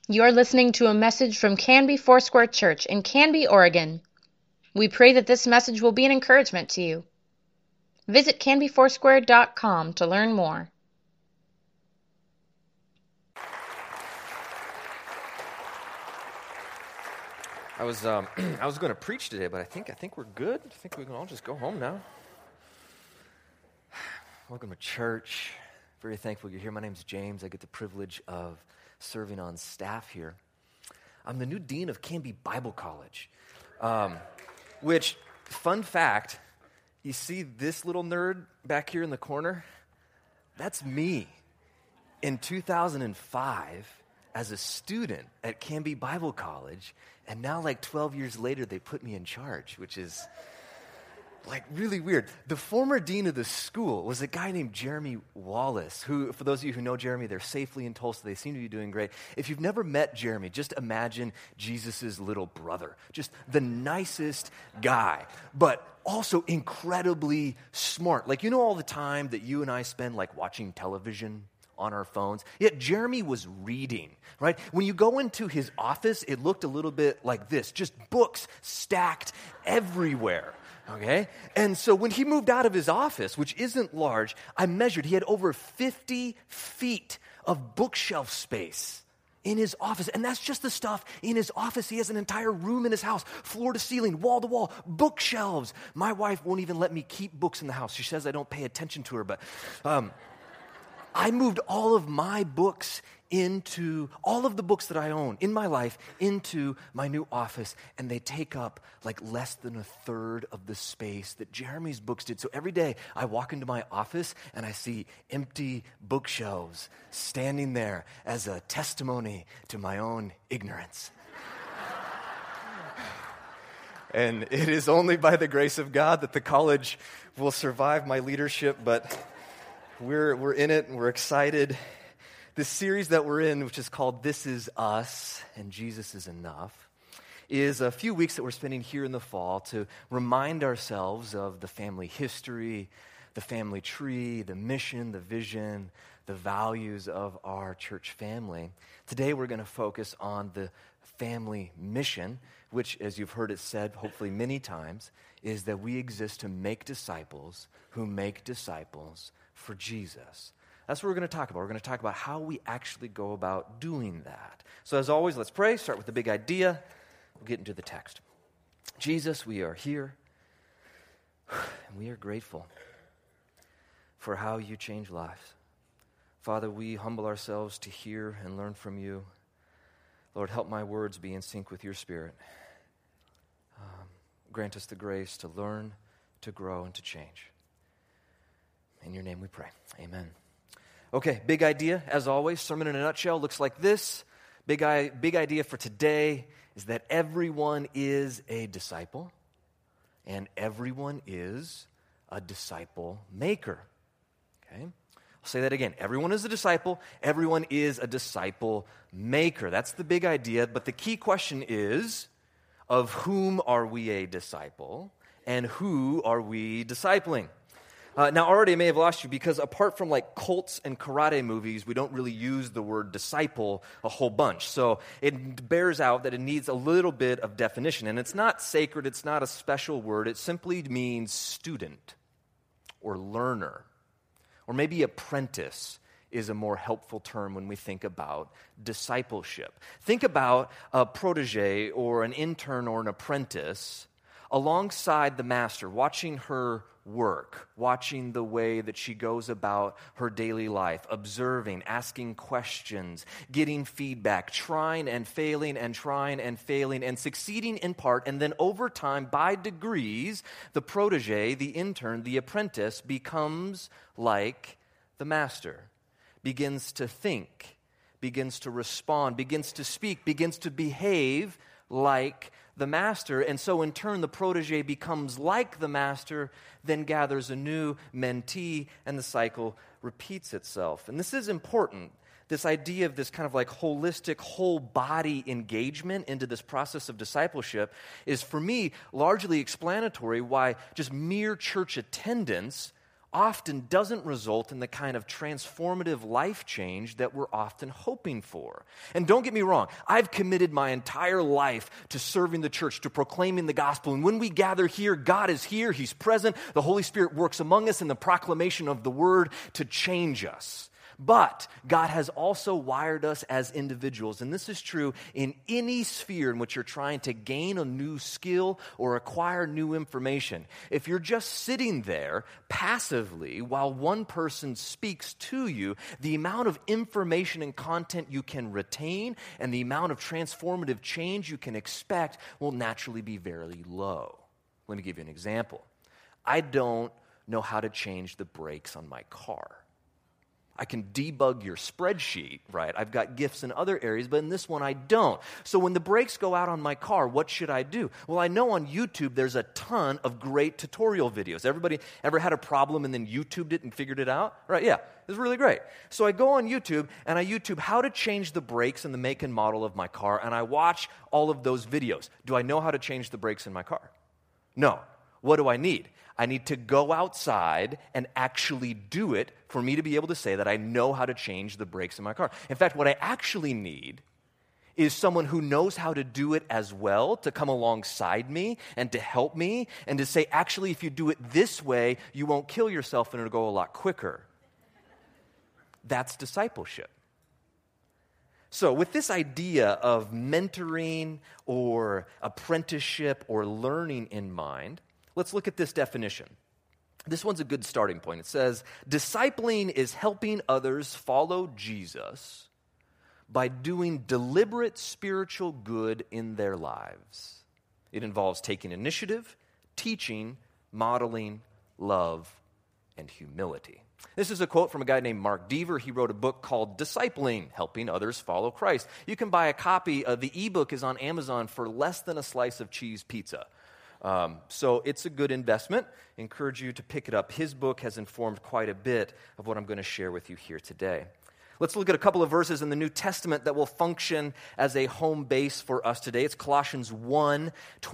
You're listening to a message from Canby Foursquare Church in Canby, Oregon. We pray that this message will be an encouragement to you. Visit canbyfoursquare.com to learn more. I was going to preach today, but I think we're good. I think we can all just go home now. Welcome to church. Very thankful you're here. My name's James. I get the privilege of serving on staff here. I'm the new dean of Canby Bible College, which, fun fact, you see this little nerd back here in the corner? That's me in 2005 as a student at Canby Bible College, and now like 12 years later, they put me in charge, which is like really weird. The former dean of the school was a guy named Jeremy Wallace, who, for those of you who know Jeremy, they're safely in Tulsa. They seem to be doing great. If you've never met Jeremy, just imagine Jesus' little brother. Just the nicest guy, but also incredibly smart. Like, you know, all the time that you and I spend like watching television on our phones. Yet Jeremy was reading, right? When you go into his office, it looked a little bit like this, just books stacked everywhere. Okay? And so when he moved out of his office, which isn't large, I measured, he had over 50 feet of bookshelf space in his office. And that's just the stuff in his office. He has an entire room in his house, floor to ceiling, wall to wall, bookshelves. My wife won't even let me keep books in the house. She says I don't pay attention to her, but I moved all of my books into, all of the books that I own in my life, into my new office, and they take up like less than a third of the space that Jeremy's books did. So every day I walk into my office and I see empty bookshelves standing there as a testimony to my own ignorance. And it is only by the grace of God that the college will survive my leadership, but we're in it and we're excited. This series that we're in, which is called This Is Us and Jesus Is Enough, is a few weeks that we're spending here in the fall to remind ourselves of the family history, the family tree, the mission, the vision, the values of our church family. Today we're going to focus on the family mission, which, as you've heard it said hopefully many times, is that we exist to make disciples who make disciples for Jesus. That's what we're going to talk about. We're going to talk about how we actually go about doing that. So as always, let's pray. Start with the big idea. We'll get into the text. Jesus, we are here, and we are grateful for how you change lives. Father, we humble ourselves to hear and learn from you. Lord, help my words be in sync with your Spirit. Grant us the grace to learn, to grow, and to change. In your name we pray. Amen. Okay, big idea, as always. Sermon in a nutshell looks like this. Big idea for today is that everyone is a disciple, and everyone is a disciple maker. Okay? I'll say that again. Everyone is a disciple. Everyone is a disciple maker. That's the big idea, but the key question is, of whom are we a disciple, and who are we discipling? Now, already I may have lost you because apart from like cults and karate movies, we don't really use the word disciple a whole bunch. So it bears out that it needs a little bit of definition. And it's not sacred, it's not a special word. It simply means student or learner, or maybe apprentice is a more helpful term when we think about discipleship. Think about a protege or an intern or an apprentice alongside the master, watching her work, watching the way that she goes about her daily life, observing, asking questions, getting feedback, trying and failing and trying and failing and succeeding in part, and then over time, by degrees, the protege, the intern, the apprentice becomes like the master, begins to think, begins to respond, begins to speak, begins to behave like the master, and so in turn the protege becomes like the master, then gathers a new mentee, and the cycle repeats itself. And this is important. This idea of this kind of like holistic, whole body engagement into this process of discipleship is, for me, largely explanatory why just mere church attendance often doesn't result in the kind of transformative life change that we're often hoping for. And don't get me wrong, I've committed my entire life to serving the church, to proclaiming the gospel. And when we gather here, God is here, He's present, the Holy Spirit works among us in the proclamation of the word to change us. But God has also wired us as individuals, and this is true in any sphere in which you're trying to gain a new skill or acquire new information. If you're just sitting there passively while one person speaks to you, the amount of information and content you can retain and the amount of transformative change you can expect will naturally be very low. Let me give you an example. I don't know how to change the brakes on my car. I can debug your spreadsheet, right? I've got gifts in other areas, but in this one I don't. So when the brakes go out on my car, what should I do? Well, I know on YouTube there's a ton of great tutorial videos. Everybody ever had a problem and then YouTubed it and figured it out? Right, yeah, it's really great. So I go on YouTube and I YouTube how to change the brakes in the make and model of my car, and I watch all of those videos. Do I know how to change the brakes in my car? No. What do I need? I need to go outside and actually do it for me to be able to say that I know how to change the brakes in my car. In fact, what I actually need is someone who knows how to do it as well, to come alongside me and to help me and to say, actually, if you do it this way, you won't kill yourself and it'll go a lot quicker. That's discipleship. So with this idea of mentoring or apprenticeship or learning in mind, let's look at this definition. This one's a good starting point. It says, discipling is helping others follow Jesus by doing deliberate spiritual good in their lives. It involves taking initiative, teaching, modeling, love, and humility. This is a quote from a guy named Mark Dever. He wrote a book called Discipling, Helping Others Follow Christ. You can buy a copy. The ebook is on Amazon for less than a slice of cheese pizza. So it's a good investment. I encourage you to pick it up. His book has informed quite a bit of what I'm going to share with you here today. Let's look at a couple of verses in the New Testament that will function as a home base for us today. It's Colossians 1,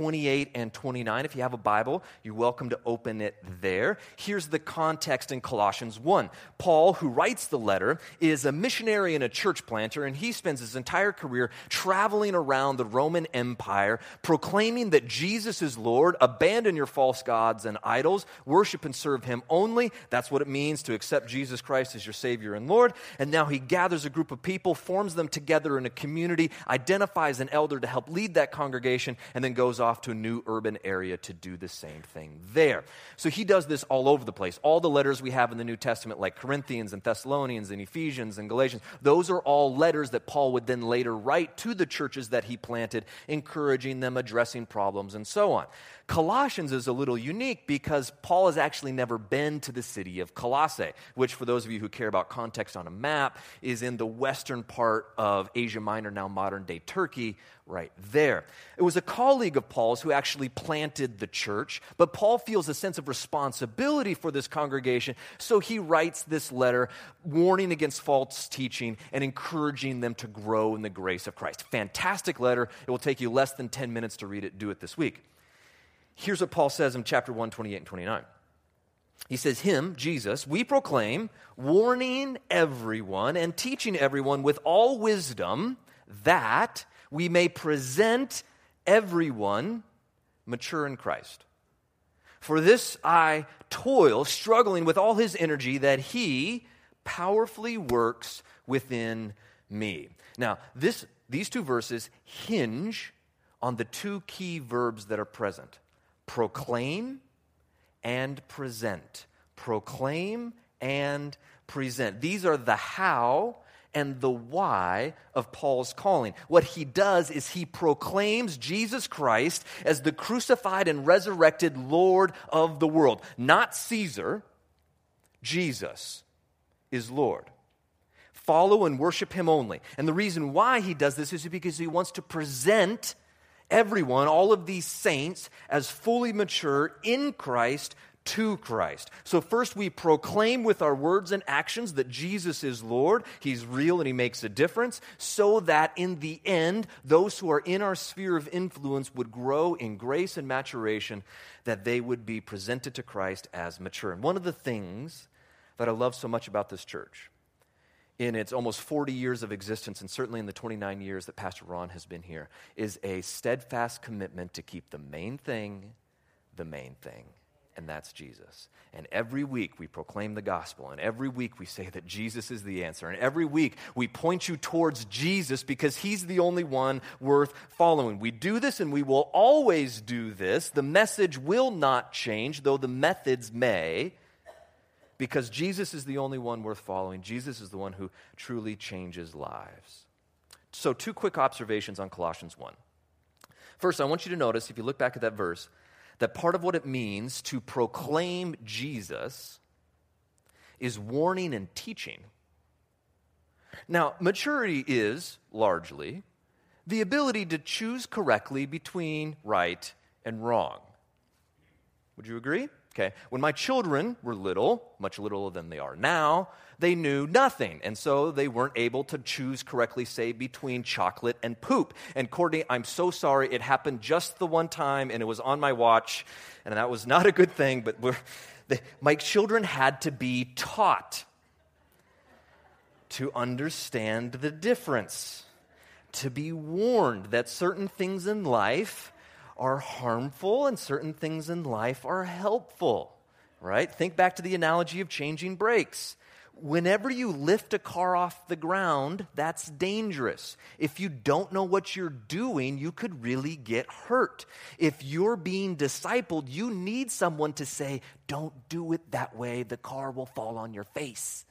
28 and 29. If you have a Bible, you're welcome to open it there. Here's the context in Colossians 1. Paul, who writes the letter, is a missionary and a church planter, and he spends his entire career traveling around the Roman Empire, proclaiming that Jesus is Lord, abandon your false gods and idols, worship and serve Him only. That's what it means to accept Jesus Christ as your Savior and Lord. And now he gathers a group of people, forms them together in a community, identifies an elder to help lead that congregation, and then goes off to a new urban area to do the same thing there. So he does this all over the place. All the letters we have in the New Testament, like Corinthians and Thessalonians and Ephesians and Galatians, those are all letters that Paul would then later write to the churches that he planted, encouraging them, addressing problems, and so on. Colossians is a little unique because Paul has actually never been to the city of Colossae, which, for those of you who care about context on a map, is in the western part of Asia Minor, now modern-day Turkey, right there. It was a colleague of Paul's who actually planted the church, but Paul feels a sense of responsibility for this congregation, so he writes this letter warning against false teaching and encouraging them to grow in the grace of Christ. Fantastic letter. It will take you less than 10 minutes to read it. Do it this week. Here's what Paul says in chapter 1, 28 and 29. He says, Him, Jesus, we proclaim, warning everyone and teaching everyone with all wisdom, that we may present everyone mature in Christ. For this I toil, struggling with all His energy, that He powerfully works within me. Now, these two verses hinge on the two key verbs that are present: proclaim and present. Proclaim and present. These are the how and the why of Paul's calling. What he does is he proclaims Jesus Christ as the crucified and resurrected Lord of the world. Not Caesar. Jesus is Lord. Follow and worship Him only. And the reason why he does this is because he wants to present everyone, all of these saints, as fully mature in Christ to Christ. So first we proclaim with our words and actions that Jesus is Lord. He's real and he makes a difference, so that in the end, those who are in our sphere of influence would grow in grace and maturation, that they would be presented to Christ as mature. And one of the things that I love so much about this church, in its almost 40 years of existence, and certainly in the 29 years that Pastor Ron has been here, is a steadfast commitment to keep the main thing, and that's Jesus. And every week we proclaim the gospel, and every week we say that Jesus is the answer, and every week we point you towards Jesus because he's the only one worth following. We do this and we will always do this. The message will not change, though the methods may, because Jesus is the only one worth following. Jesus is the one who truly changes lives. So 2 quick observations on Colossians 1. First, I want you to notice, if you look back at that verse, that part of what it means to proclaim Jesus is warning and teaching. Now, maturity is, largely, the ability to choose correctly between right and wrong. Would you agree? Okay, when my children were little, much littler than they are now, they knew nothing. And so they weren't able to choose correctly, say, between chocolate and poop. And Courtney, I'm so sorry, it happened just the one time, and it was on my watch, and that was not a good thing, but my children had to be taught to understand the difference, to be warned that certain things in life are harmful and certain things in life are helpful, right? Think back to the analogy of changing brakes. Whenever you lift a car off the ground, that's dangerous. If you don't know what you're doing, you could really get hurt. If you're being discipled, you need someone to say, don't do it that way, the car will fall on your face.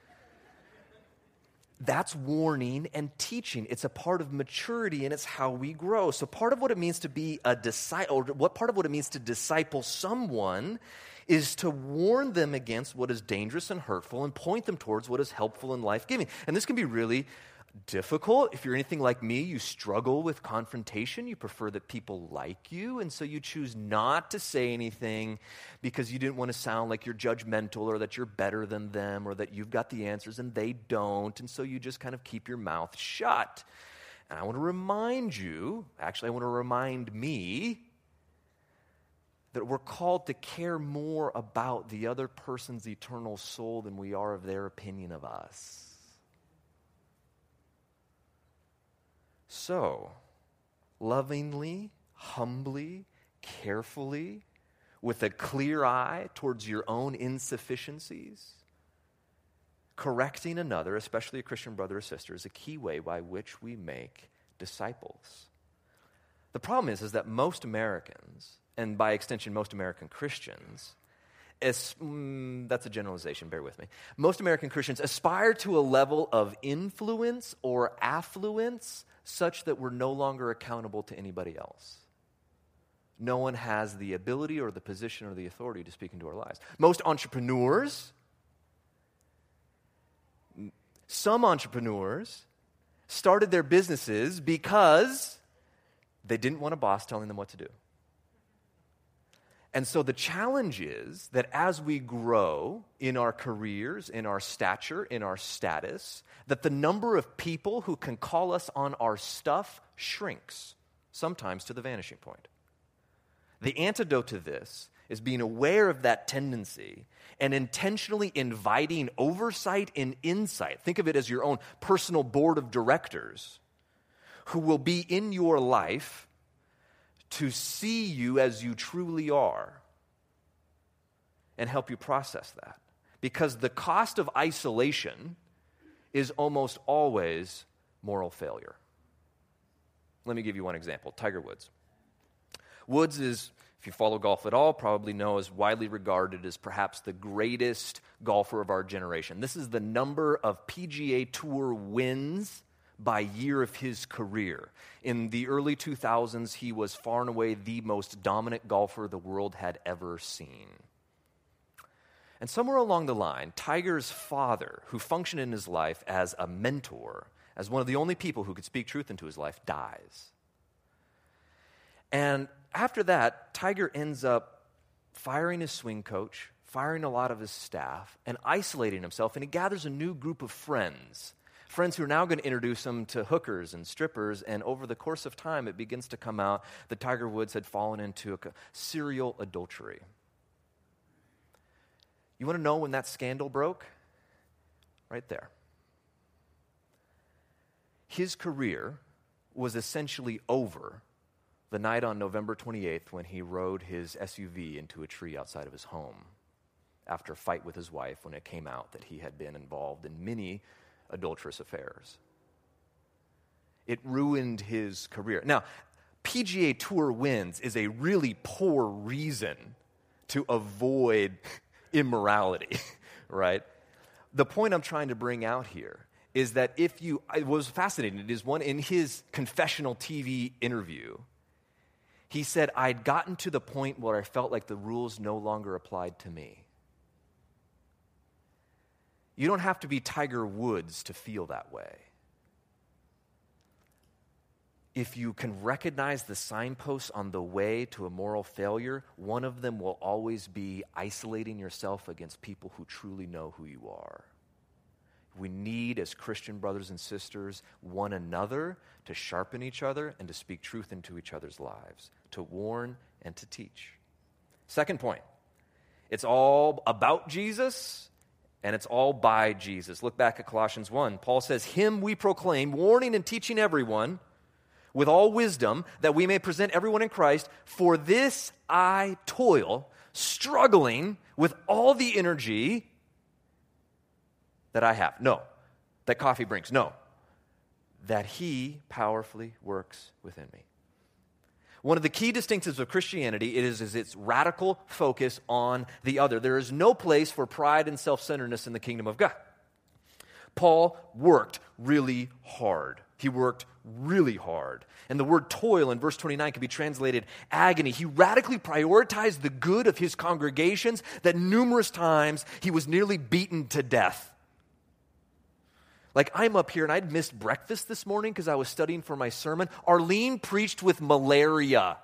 That's warning and teaching. It's a part of maturity, and it's how we grow. So part of what it means to be a disciple, or what part of what it means to disciple someone, is to warn them against what is dangerous and hurtful and point them towards what is helpful and life-giving. And this can be really difficult. If you're anything like me, you struggle with confrontation. You prefer that people like you, and so you choose not to say anything because you didn't want to sound like you're judgmental or that you're better than them or that you've got the answers and they don't, and so you just kind of keep your mouth shut. And I want to remind you, actually I want to remind me, that we're called to care more about the other person's eternal soul than we are of their opinion of us. So, lovingly, humbly, carefully, with a clear eye towards your own insufficiencies, correcting another, especially a Christian brother or sister, is a key way by which we make disciples. The problem is that most Americans, and by extension most American Christians, that's a generalization, bear with me. Most American Christians aspire to a level of influence or affluence such that we're no longer accountable to anybody else. No one has the ability or the position or the authority to speak into our lives. Most entrepreneurs, some entrepreneurs, started their businesses because they didn't want a boss telling them what to do. And so the challenge is that as we grow in our careers, in our stature, in our status, that the number of people who can call us on our stuff shrinks, sometimes to the vanishing point. The antidote to this is being aware of that tendency and intentionally inviting oversight and insight. Think of it as your own personal board of directors who will be in your life to see you as you truly are and help you process that. Because the cost of isolation is almost always moral failure. Let me give you one example. Tiger Woods. Woods is, if you follow golf at all, probably know is widely regarded as perhaps the greatest golfer of our generation. This is the number of PGA Tour wins by year of his career. In the early 2000s, he was far and away the most dominant golfer the world had ever seen. And somewhere along the line, Tiger's father, who functioned in his life as a mentor, as one of the only people who could speak truth into his life, dies. And after that, Tiger ends up firing his swing coach, firing a lot of his staff, and isolating himself, and he gathers a new group of friends who are now going to introduce him to hookers and strippers, and over the course of time, it begins to come out that Tiger Woods had fallen into a serial adultery. You want to know when that scandal broke? Right there. His career was essentially over the night on November 28th when he rode his SUV into a tree outside of his home after a fight with his wife when it came out that he had been involved in many adulterous affairs. It ruined his career. Now, PGA Tour wins is a really poor reason to avoid immorality, right? The point I'm trying to bring out here is that it was fascinating. It is one in his confessional TV interview. He said, I'd gotten to the point where I felt like the rules no longer applied to me. You don't have to be Tiger Woods to feel that way. If you can recognize the signposts on the way to a moral failure, one of them will always be isolating yourself against people who truly know who you are. We need, as Christian brothers and sisters, one another to sharpen each other and to speak truth into each other's lives, to warn and to teach. Second point, it's all about Jesus and it's all by Jesus. Look back at Colossians 1. Paul says, Him we proclaim, warning and teaching everyone with all wisdom, that we may present everyone in Christ. For this I toil, struggling with all the energy that I have. No, that coffee brings. No, that He powerfully works within me. One of the key distinctives of Christianity is its radical focus on the other. There is no place for pride and self-centeredness in the kingdom of God. Paul worked really hard. He worked really hard. And the word toil in verse 29 can be translated agony. He radically prioritized the good of his congregations that numerous times he was nearly beaten to death. Like, I'm up here and I'd missed breakfast this morning because I was studying for my sermon. Arlene preached with malaria.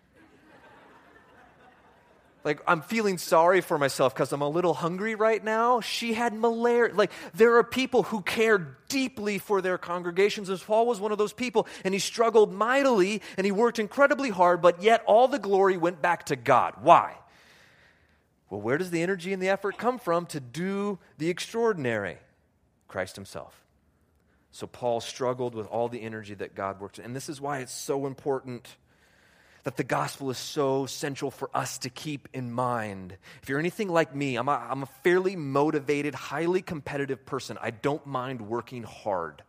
Like, I'm feeling sorry for myself because I'm a little hungry right now. She had malaria. Like, there are people who care deeply for their congregations. As Paul was one of those people, and he struggled mightily, and he worked incredibly hard, but yet all the glory went back to God. Why? Well, where does the energy and the effort come from to do the extraordinary? Christ himself. So Paul struggled with all the energy that God works in. And this is why it's so important that the gospel is so central for us to keep in mind. If you're anything like me, I'm a fairly motivated, highly competitive person. I don't mind working hard.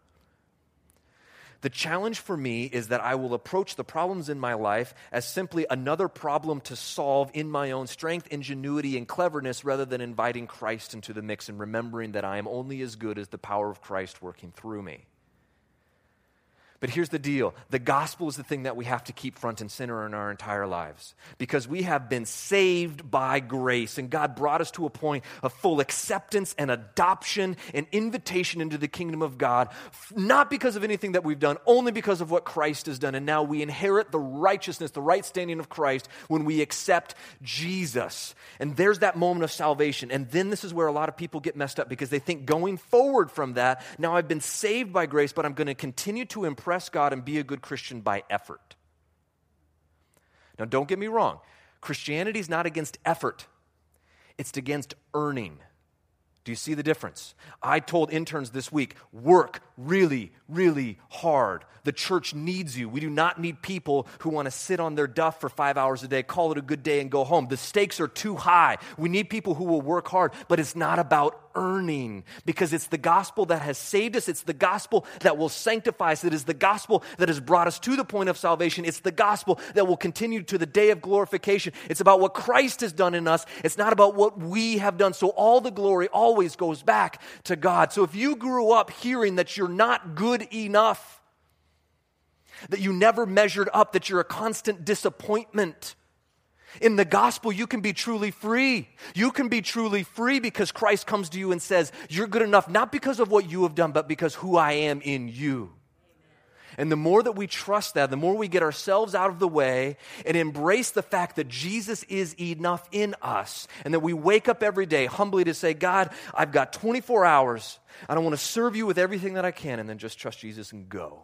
The challenge for me is that I will approach the problems in my life as simply another problem to solve in my own strength, ingenuity, and cleverness rather than inviting Christ into the mix and remembering that I am only as good as the power of Christ working through me. But here's the deal. The gospel is the thing that we have to keep front and center in our entire lives because we have been saved by grace and God brought us to a point of full acceptance and adoption and invitation into the kingdom of God, not because of anything that we've done, only because of what Christ has done. And now we inherit the righteousness, the right standing of Christ when we accept Jesus. And there's that moment of salvation. And then this is where a lot of people get messed up because they think going forward from that, now I've been saved by grace, but I'm going to continue to impress God and be a good Christian by effort. Now, don't get me wrong. Christianity is not against effort. It's against earning. Do you see the difference? I told interns this week, work really, really hard. The church needs you. We do not need people who want to sit on their duff for 5 hours a day, call it a good day, and go home. The stakes are too high. We need people who will work hard, but it's not about earning because it's the gospel that has saved us. It's the gospel that will sanctify us. It is the gospel that has brought us to the point of salvation. It's the gospel that will continue to the day of glorification. It's about what Christ has done in us. It's not about what we have done. So all the glory always goes back to God. So if you grew up hearing that you're not good enough, that you never measured up, that you're a constant disappointment, in the gospel, you can be truly free. You can be truly free because Christ comes to you and says, you're good enough, not because of what you have done, but because who I am in you. And the more that we trust that, the more we get ourselves out of the way and embrace the fact that Jesus is enough in us, and that we wake up every day humbly to say, God, I've got 24 hours. I don't want to serve you with everything that I can, and then just trust Jesus and go.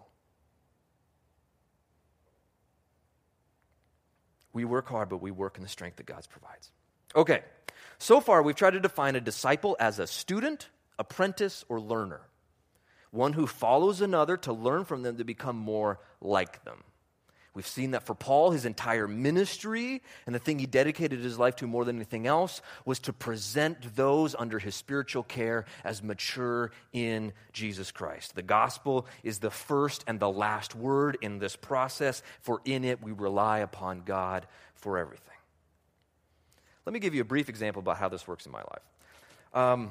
We work hard, but we work in the strength that God provides. Okay, so far we've tried to define a disciple as a student, apprentice, or learner. One who follows another to learn from them to become more like them. We've seen that for Paul, his entire ministry and the thing he dedicated his life to more than anything else was to present those under his spiritual care as mature in Jesus Christ. The gospel is the first and the last word in this process, for in it we rely upon God for everything. Let me give you a brief example about how this works in my life.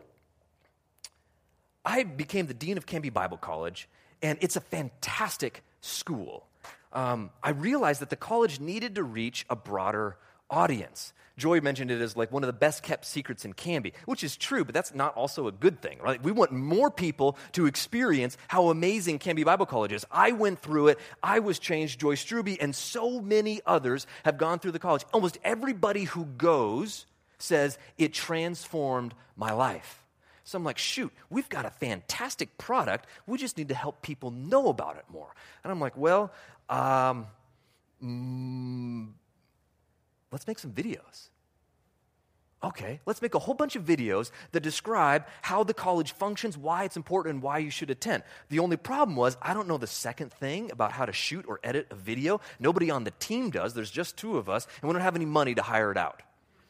I became the dean of Canby Bible College, and it's a fantastic school. I realized that the college needed to reach a broader audience. Joy mentioned it as like one of the best kept secrets in Canby, which is true, but that's not also a good thing, right? We want more people to experience how amazing Canby Bible College is. I went through it. I was changed. Joy Struby and so many others have gone through the college. Almost everybody who goes says it transformed my life. So I'm like, shoot, we've got a fantastic product. We just need to help people know about it more. And I'm like, well, let's make some videos. Okay, let's make a whole bunch of videos that describe how the college functions, why it's important, and why you should attend. The only problem was I don't know the second thing about how to shoot or edit a video. Nobody on the team does. There's just two of us, and we don't have any money to hire it out.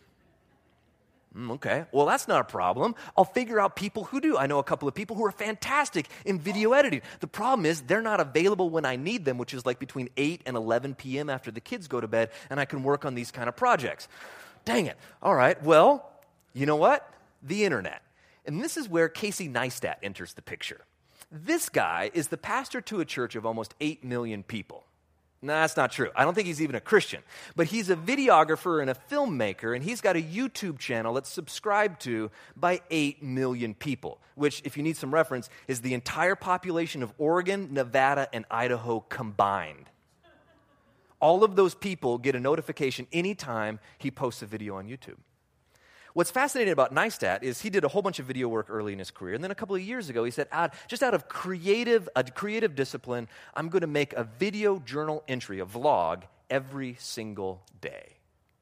Okay, well, that's not a problem. I'll figure out people who do. I know a couple of people who are fantastic in video editing. The problem is they're not available when I need them, which is like between 8 and 11 p.m. after the kids go to bed, and I can work on these kind of projects. Dang it. All right, well, you know what? The internet. And this is where Casey Neistat enters the picture. This guy is the pastor to a church of almost 8 million people. No, that's not true. I don't think he's even a Christian. But he's a videographer and a filmmaker, and he's got a YouTube channel that's subscribed to by 8 million people, which, if you need some reference, is the entire population of Oregon, Nevada, and Idaho combined. All of those people get a notification anytime he posts a video on YouTube. What's fascinating about Neistat is he did a whole bunch of video work early in his career, and then a couple of years ago he said, just out of a creative discipline, I'm going to make a video journal entry, a vlog, every single day.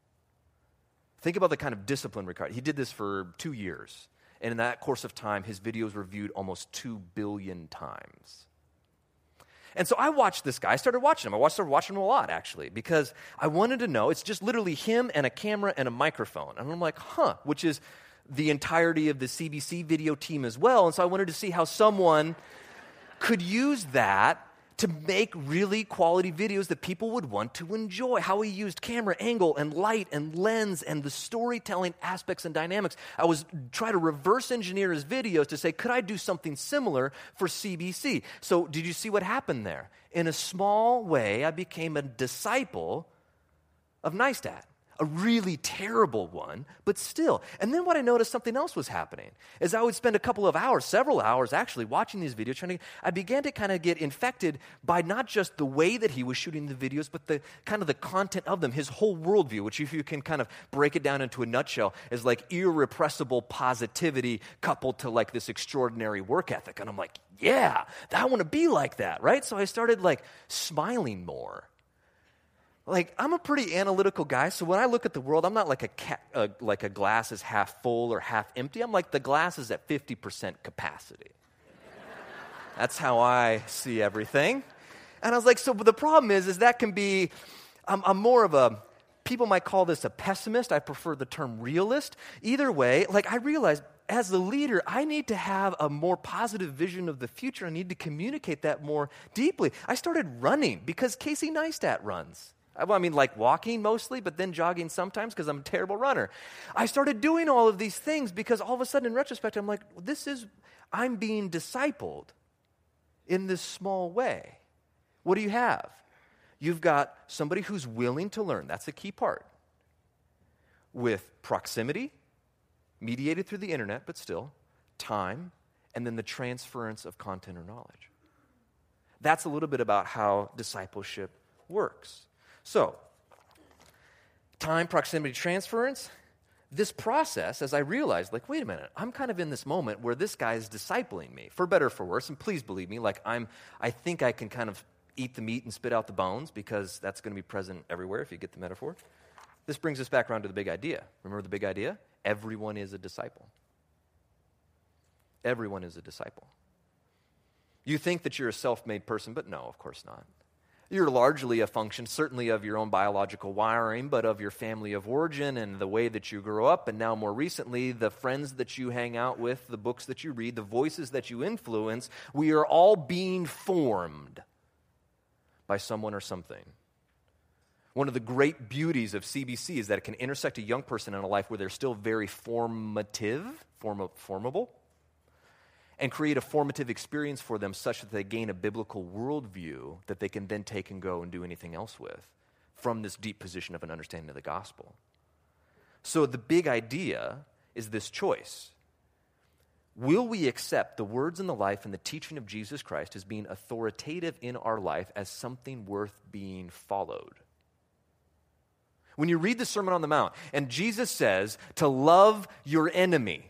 Think about the kind of discipline required. He did this for 2 years, and in that course of time, his videos were viewed almost 2 billion times. And so I watched this guy. I started watching him. I started watching him a lot, actually, because I wanted to know. It's just literally him and a camera and a microphone. And I'm like, which is the entirety of the CBC video team as well. And so I wanted to see how someone could use that to make really quality videos that people would want to enjoy, how he used camera angle and light and lens and the storytelling aspects and dynamics. I was trying to reverse engineer his videos to say, could I do something similar for CBC? So did you see what happened there? In a small way, I became a disciple of Neistat. A really terrible one, but still. And then what I noticed, something else was happening. As I would spend a couple of hours, several hours actually, watching these videos, I began to kind of get infected by not just the way that he was shooting the videos, but the kind of the content of them, his whole worldview, which if you can kind of break it down into a nutshell, is like irrepressible positivity coupled to like this extraordinary work ethic. And I'm like, yeah, I want to be like that, right? So I started like smiling more. Like, I'm a pretty analytical guy, so when I look at the world, I'm not like a glass is half full or half empty. I'm like the glass is at 50% capacity. That's how I see everything. And I was like, so the problem is that can be, I'm more of a, people might call this a pessimist. I prefer the term realist. Either way, like I realized as the leader, I need to have a more positive vision of the future. I need to communicate that more deeply. I started running because Casey Neistat runs. I mean, like walking mostly, but then jogging sometimes because I'm a terrible runner. I started doing all of these things because all of a sudden, in retrospect, I'm like, I'm being discipled in this small way. What do you have? You've got somebody who's willing to learn. That's a key part. With proximity, mediated through the internet, but still, time, and then the transference of content or knowledge. That's a little bit about how discipleship works. So, time, proximity, transference. This process, as I realized, like, wait a minute, I'm kind of in this moment where this guy is discipling me, for better or for worse, and please believe me, like I think I can kind of eat the meat and spit out the bones because that's going to be present everywhere if you get the metaphor. This brings us back around to the big idea. Remember the big idea? Everyone is a disciple. Everyone is a disciple. You think that you're a self-made person, but no, of course not. You're largely a function, certainly of your own biological wiring, but of your family of origin and the way that you grow up, and now more recently, the friends that you hang out with, the books that you read, the voices that you influence. We are all being formed by someone or something. One of the great beauties of CBC is that it can intersect a young person in a life where they're still very formable, and create a formative experience for them such that they gain a biblical worldview that they can then take and go and do anything else with from this deep position of an understanding of the gospel. So the big idea is this choice. Will we accept the words and the life and the teaching of Jesus Christ as being authoritative in our life as something worth being followed? When you read the Sermon on the Mount and Jesus says to love your enemy,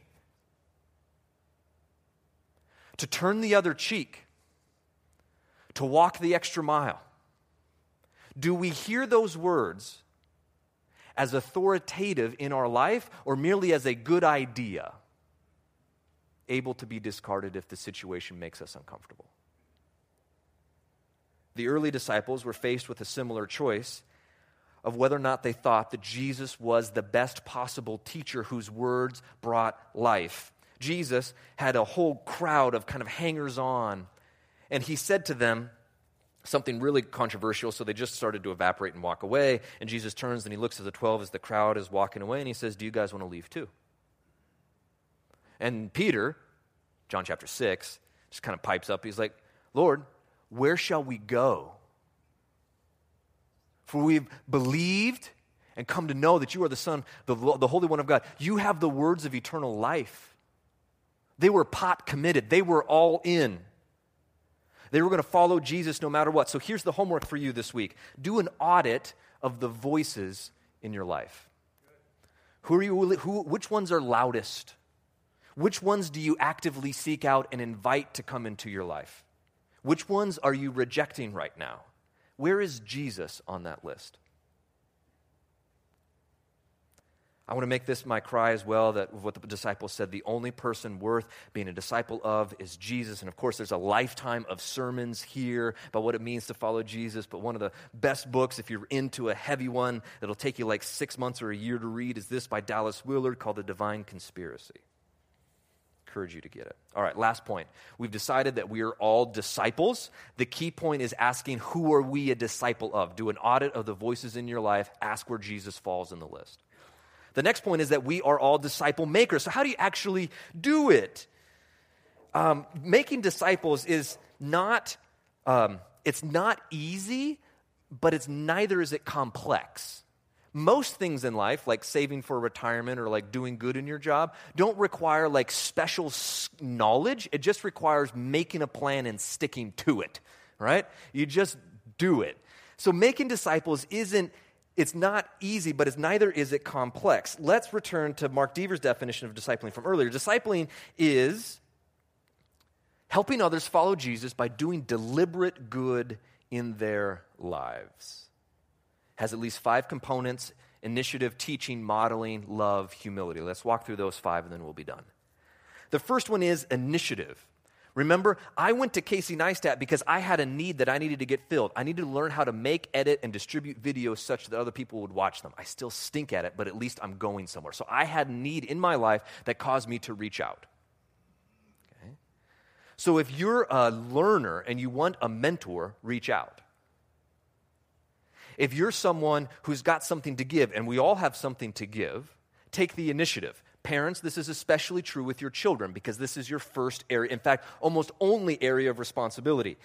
to turn the other cheek, to walk the extra mile, do we hear those words as authoritative in our life or merely as a good idea, able to be discarded if the situation makes us uncomfortable? The early disciples were faced with a similar choice of whether or not they thought that Jesus was the best possible teacher whose words brought life. Jesus had a whole crowd of kind of hangers-on, and he said to them something really controversial, so they just started to evaporate and walk away, and Jesus turns and he looks at the 12 as the crowd is walking away, and he says, do you guys want to leave too? And Peter, John chapter 6, just kind of pipes up. He's like, Lord, where shall we go? For we've believed and come to know that you are the Son, the Holy One of God. You have the words of eternal life. They were pot committed. They were all in. They were going to follow Jesus no matter what. So here's the homework for you this week. Do an audit of the voices in your life. Which ones are loudest? Which ones do you actively seek out and invite to come into your life? Which ones are you rejecting right now? Where is Jesus on that list? I want to make this my cry as well, that what the disciples said, the only person worth being a disciple of is Jesus. And of course, there's a lifetime of sermons here about what it means to follow Jesus. But one of the best books, if you're into a heavy one, that'll take you like 6 months or a year to read, is this by Dallas Willard called The Divine Conspiracy. Encourage you to get it. All right, last point. We've decided that we are all disciples. The key point is asking, who are we a disciple of? Do an audit of the voices in your life. Ask where Jesus falls in the list. The next point is that we are all disciple makers. So how do you actually do it? Making disciples is not, it's not easy, but it's neither is it complex. Most things in life, like saving for retirement or like doing good in your job, don't require like special knowledge. It just requires making a plan and sticking to it, right? You just do it. So making disciples it's not easy, but neither is it complex. Let's return to Mark Deaver's definition of discipling from earlier. Discipling is helping others follow Jesus by doing deliberate good in their lives. Has at least 5 components: initiative, teaching, modeling, love, humility. Let's walk through those 5 and then we'll be done. The first one is initiative. Remember, I went to Casey Neistat because I had a need that I needed to get filled. I needed to learn how to make, edit, and distribute videos such that other people would watch them. I still stink at it, but at least I'm going somewhere. So I had a need in my life that caused me to reach out. Okay? So if you're a learner and you want a mentor, reach out. If you're someone who's got something to give, and we all have something to give, take the initiative. Parents, this is especially true with your children because this is your first area, in fact, almost only area of responsibility.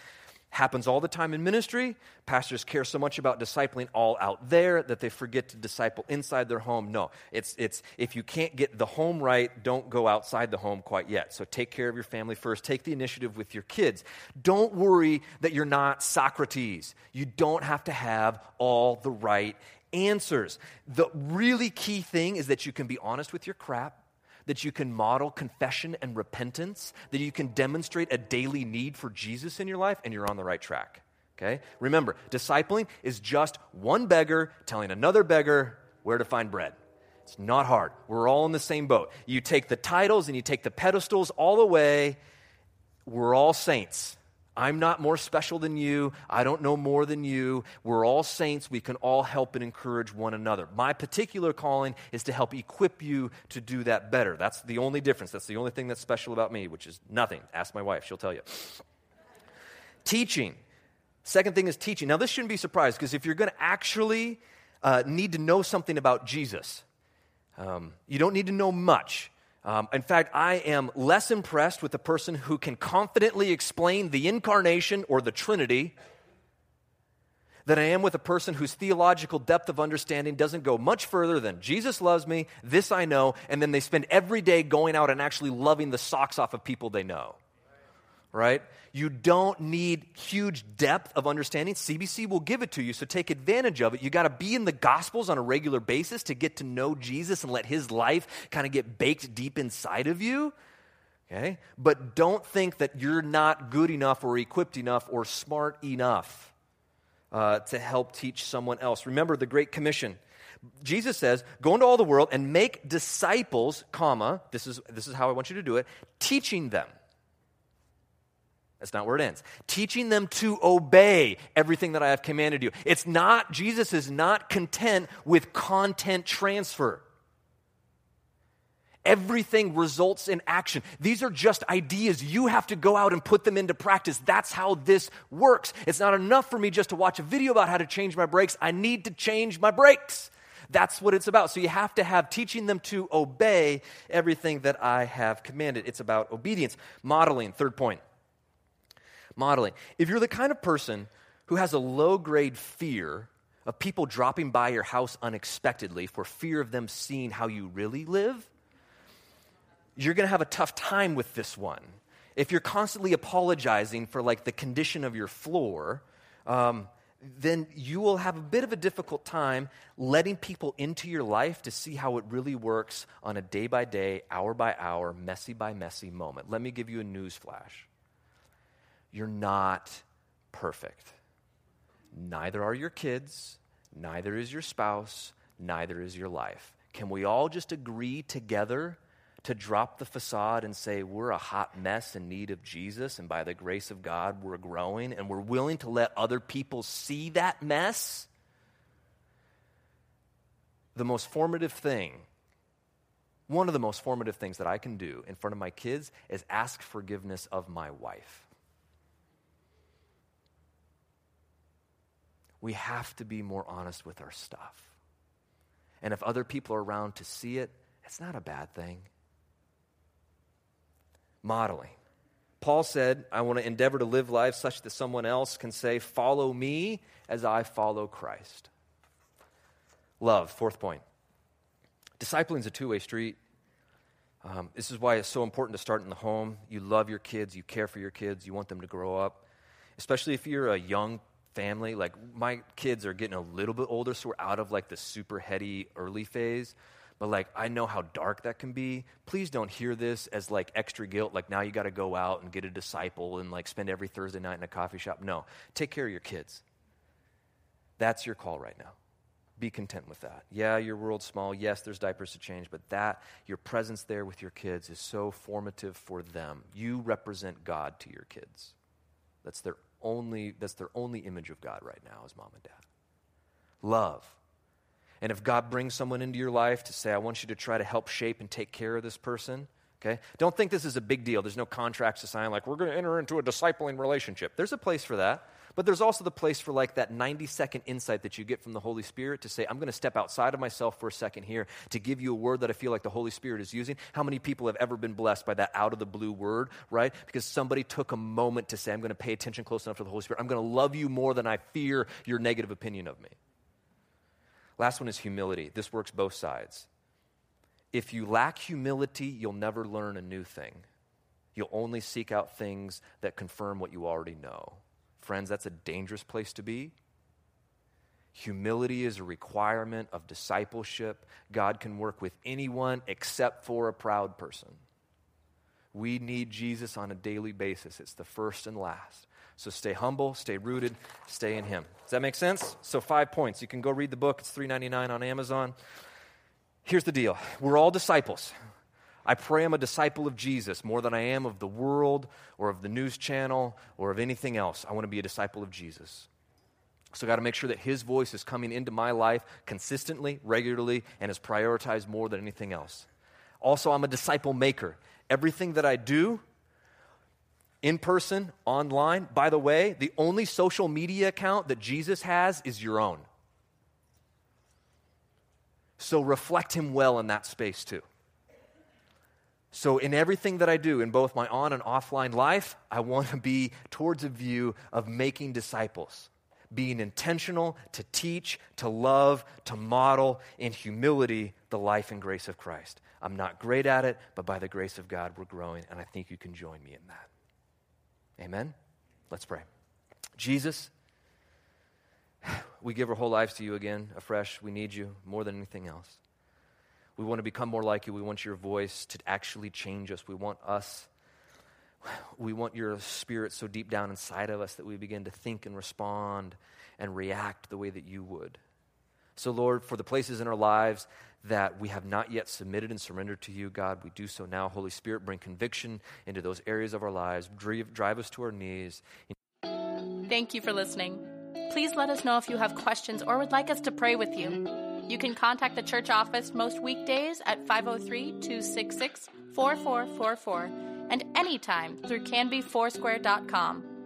Happens all the time in ministry. Pastors care so much about discipling all out there that they forget to disciple inside their home. No, it's if you can't get the home right, don't go outside the home quite yet. So take care of your family first. Take the initiative with your kids. Don't worry that you're not Socrates. You don't have to have all the right answers. The really key thing is that you can be honest with your crap, that you can model confession and repentance, that you can demonstrate a daily need for Jesus in your life, and you're on the right track, okay? Remember, discipling is just one beggar telling another beggar where to find bread. It's not hard. We're all in the same boat. You take the titles and you take the pedestals all away. We're all saints. I'm not more special than you. I don't know more than you. We're all saints. We can all help and encourage one another. My particular calling is to help equip you to do that better. That's the only difference. That's the only thing that's special about me, which is nothing. Ask my wife. She'll tell you. Teaching. Second thing is teaching. Now, this shouldn't be surprised because if you're going to actually need to know something about Jesus, you don't need to know much. In fact, I am less impressed with the person who can confidently explain the incarnation or the Trinity than I am with a person whose theological depth of understanding doesn't go much further than Jesus loves me, this I know, and then they spend every day going out and actually loving the socks off of people they know. Right? You don't need huge depth of understanding. CBC will give it to you, so take advantage of it. You got to be in the Gospels on a regular basis to get to know Jesus and let his life kind of get baked deep inside of you. Okay? But don't think that you're not good enough or equipped enough or smart enough to help teach someone else. Remember the Great Commission. Jesus says, go into all the world and make disciples, comma, this is how I want you to do it, teaching them. That's not where it ends. Teaching them to obey everything that I have commanded you. Jesus is not content with content transfer. Everything results in action. These are just ideas. You have to go out and put them into practice. That's how this works. It's not enough for me just to watch a video about how to change my brakes. I need to change my brakes. That's what it's about. So you have to have teaching them to obey everything that I have commanded. It's about obedience. Modeling, third point. Modeling. If you're the kind of person who has a low-grade fear of people dropping by your house unexpectedly for fear of them seeing how you really live, you're going to have a tough time with this one. If you're constantly apologizing for like the condition of your floor, then you will have a bit of a difficult time letting people into your life to see how it really works on a day-by-day, hour-by-hour, messy-by-messy moment. Let me give you a news flash. You're not perfect. Neither are your kids, neither is your spouse, neither is your life. Can we all just agree together to drop the facade and say we're a hot mess in need of Jesus, and by the grace of God we're growing, and we're willing to let other people see that mess? The most formative thing, one of the most formative things that I can do in front of my kids is ask forgiveness of my wife. We have to be more honest with our stuff. And if other people are around to see it, it's not a bad thing. Modeling. Paul said, I want to endeavor to live life such that someone else can say, follow me as I follow Christ. Love, fourth point. Discipling is a two-way street. This is why it's so important to start in the home. You love your kids, you care for your kids, you want them to grow up. Especially if you're a young family, like my kids are getting a little bit older, so we're out of like the super heady early phase, but like I know how dark that can be. Please don't hear this as like extra guilt, like now you got to go out and get a disciple and like spend every Thursday night in a coffee shop. No, take care of your kids. That's your call right now. Be content with that. Yeah, your world's small. Yes, there's diapers to change, but that, your presence there with your kids is so formative for them. You represent God to your kids. That's their only image of God right now is mom and dad. Love. And if God brings someone into your life to say, I want you to try to help shape and take care of this person, okay? Don't think this is a big deal. There's no contracts to sign like, we're going to enter into a discipling relationship. There's a place for that. But there's also the place for like that 90-second insight that you get from the Holy Spirit to say, I'm going to step outside of myself for a second here to give you a word that I feel like the Holy Spirit is using. How many people have ever been blessed by that out of the blue word, right? Because somebody took a moment to say, I'm going to pay attention close enough to the Holy Spirit. I'm going to love you more than I fear your negative opinion of me. Last one is humility. This works both sides. If you lack humility, you'll never learn a new thing. You'll only seek out things that confirm what you already know. Friends, that's a dangerous place to be. Humility is a requirement of discipleship. God can work with anyone except for a proud person. We need Jesus on a daily basis. It's the first and last. So stay humble, stay rooted, stay in him. Does that make sense? So 5 points. You can go read the book. It's $3.99 on Amazon. Here's the deal. We're all disciples. I pray I'm a disciple of Jesus more than I am of the world or of the news channel or of anything else. I want to be a disciple of Jesus. So I got to make sure that his voice is coming into my life consistently, regularly, and is prioritized more than anything else. Also, I'm a disciple maker. Everything that I do, in person, online, by the way, the only social media account that Jesus has is your own. So reflect him well in that space too. So in everything that I do, in both my on and offline life, I want to be towards a view of making disciples, being intentional to teach, to love, to model in humility the life and grace of Christ. I'm not great at it, but by the grace of God, we're growing, and I think you can join me in that. Amen? Let's pray. Jesus, we give our whole lives to you again, afresh. We need you more than anything else. We want to become more like you. We want your voice to actually change us. We want your spirit so deep down inside of us that we begin to think and respond and react the way that you would. So, Lord, for the places in our lives that we have not yet submitted and surrendered to you, God, we do so now. Holy Spirit, bring conviction into those areas of our lives. Drive us to our knees. Thank you for listening. Please let us know if you have questions or would like us to pray with you. You can contact the church office most weekdays at 503-266-4444 and anytime through canbyfoursquare.com.